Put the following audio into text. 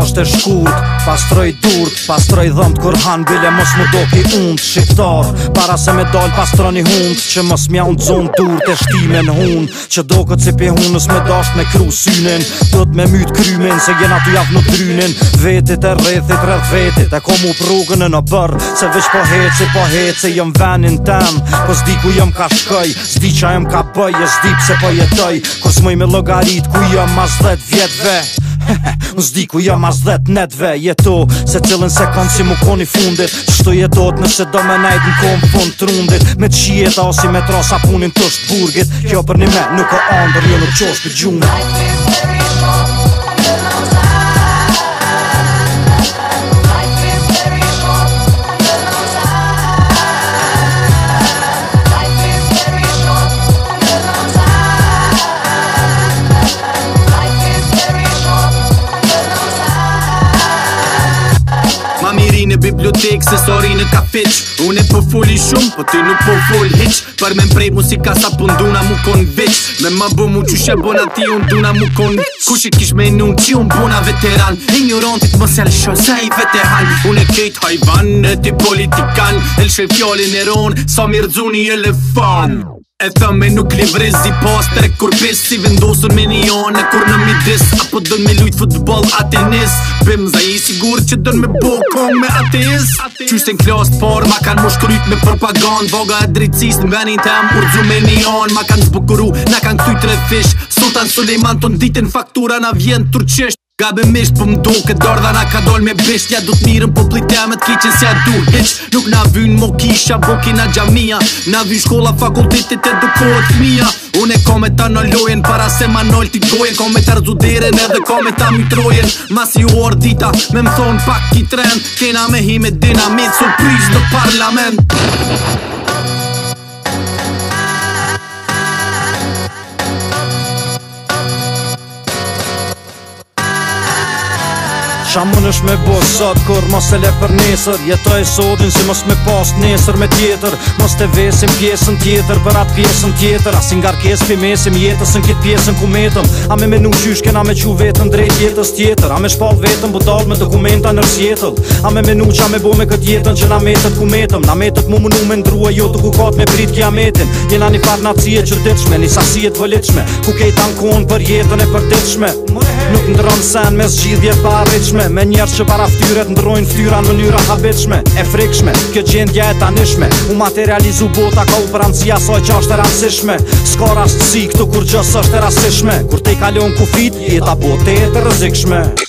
është e shkurt. Pastroj durt, pastroj dhëmt kur han bile mos mu do ki und. Shqiptar, para se me dal pastroni hund, që mos mja unë zon durt e shtimen hun. Që do këtë si pe hunës me dasht me kru synin, do t'me myt krymin se jena tu javë në drynin. Vetit e rrethit rreth vetit, e kom u prugën në bërë, se veç po heci jëm venin tem. Po s'di ku jëm ka shkoj, s'di qa jëm ka bëj, e s'di pse po jetoj. Kur s'moj me logarit ku jëm mas 10 vjetve s'di ku jëm as 10 netve. Jeto se cilën sekund si mu koni fundit, qështu jetot nëse do me nejt në kom fund trundit. Me t'qieta o si me trasa punin tësht burgit, kjo për një me nuk o andër, jo nuk qosh për gjunë. Ma miri në bibliotek se sori në kafiq. Unë e po foli shumë, po ty nuk po fol hiq. Për me mprejt musika sa po nduna mu kon veq. Me ma bo mu qyshe bona ti unë duna mu kon. Kush e kish me nun që unë bona veteran. Ignorantit mos e lësho se i veteran. Unë e kejt hajvan e ti politikan. Elshë fjallin e ron, sa mirëzuni elefan. E thëme nuk livrizi pastre kur pes si vendosur me një anë kur në midis. Apo dën me lujt futbol a tenis. Bimza i sigur që dën me bo kong me ateis. Qyshten klas t'par ma kan mu shkryt me propagand. Vaga e drejtësis në venin tem urdzu me një anë. Ma kan zbukuru, na kan këthy 3 fish. Sultan Suleiman ton ditin faktura na vjen turqisht. Gabimisht po m'do këtë dardha na ka dal me bisht. Ja du t'mirën po plitemet kiqen si a du hiq. Nuk na vyn mo kisha bo kina gjamia. Na vyn shkolla fakultetit edukohet fmija. Unë e kom e ta në lojen para se ma nol t'i gojen. Kom e ta rëzuderen edhe kom e ta mytrojen. Mas ju ordita me m'thon pak ki trend. Kena me hi me dinamit surpriz në parlament. Qa mun është me bo sot kur mos e le për nesër. Jetoj sotin si mos me pas nesër me tjetër. Mos te vesim pjesën tjetër për atë pjesën tjetër. As ngarkes pi mesim jetës në kit pjesën ku metëm. A me menu qysh kena me qu vetën drejt jetës tjetër. A me shpall vetën budal me dokumenta nër sjetëll. A me menu qa me bo me kët jetën që na metët ku metëm. Na metët mu munu me ndrua jo të ku kat me prit kiametin. Jena një par nacije qërditshme, një sasijet vëlitshme. Ku kejt ankon për jetën e përditshme. Nuk ndron sen me zgjidhje pa arritshme. Me njerës që para ftyret ndrojnë ftyra në mënyra habitshme. E frikshme, kjo gjendja e tanishme. U materializu bota ka u prancia soj që është e rastishme. S'ka rastësi këtu kur gjës është e rastishme. Kur te i kalon kufit, jeta bote e të rëzikshme.